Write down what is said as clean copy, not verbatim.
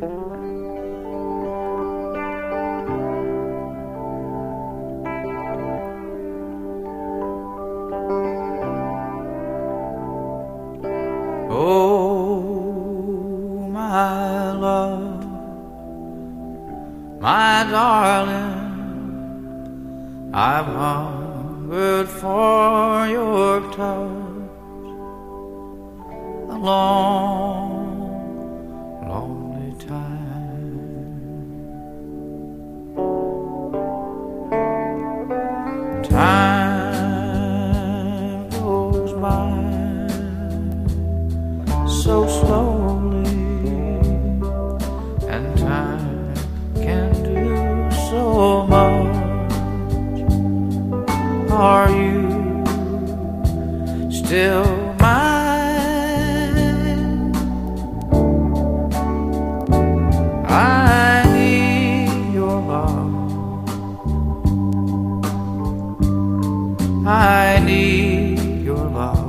Oh, my love, my darling, I've hungered for your touch a long, lonely time. Time goes by so slowly, and time can do so much. Are you still mine? I need your love, I need your love.